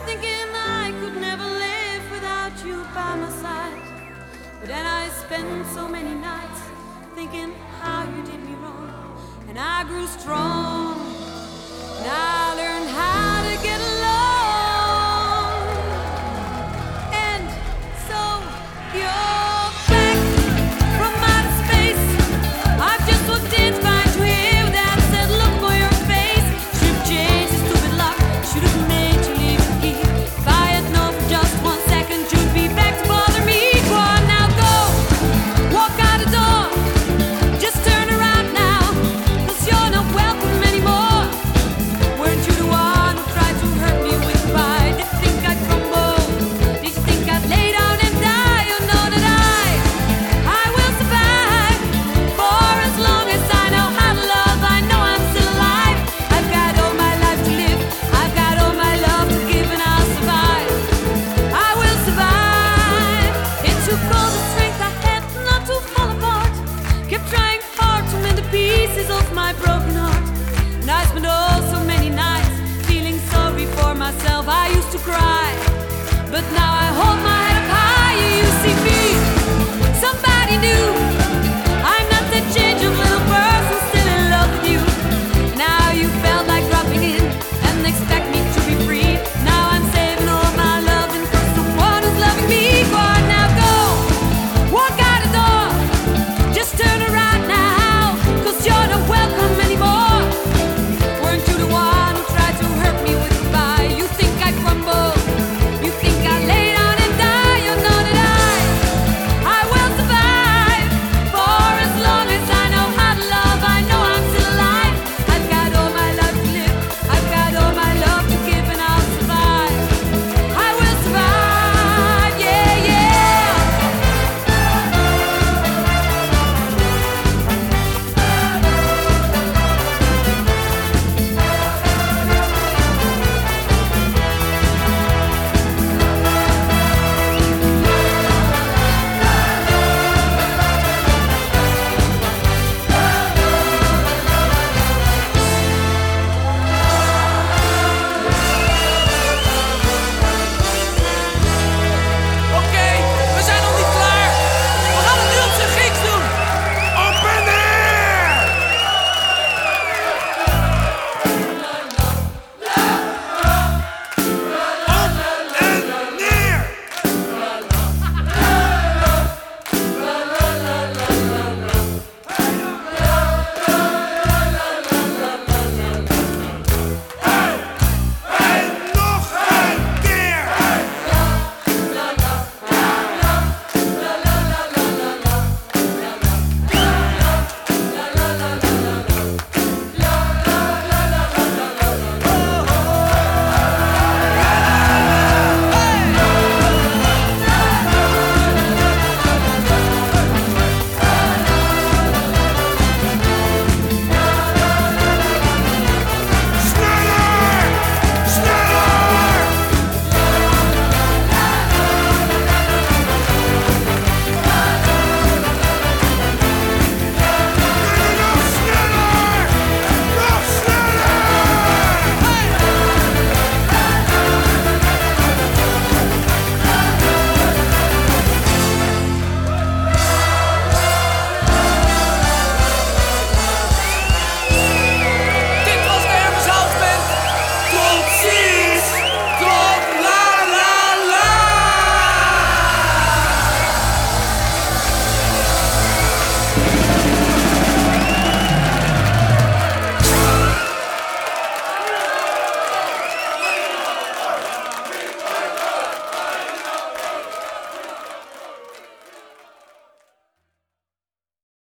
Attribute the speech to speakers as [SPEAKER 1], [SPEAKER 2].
[SPEAKER 1] thinking I could never live without you by my side. But then I spent so many nights thinking how you did me wrong, and I grew strong, and I learned how to get along. And so you're back from outer space. I've just walked in to find you here with that said look for your face. Should've changed the stupid lock, should've made you leave the key. If I had known for just 1 second you'd be back to bother me. Go on now, go, walk out the door. Just turn around now, 'cause you're not welcome anymore. Weren't you the one who tried to hurt me with pride? Did you think I'd crumble? Did you think I'd lay down and die? You know that I will survive. For as long as I know how to love, I know I'm still alive. I've got all my life to live, I've got all my love to give, and I'll survive. I will survive. It took all the strength I had not to fall apart. Kept trying hard to mend the pieces of my broken heart. And I spent oh so many nights feeling sorry for myself. I used to cry, but now I hold my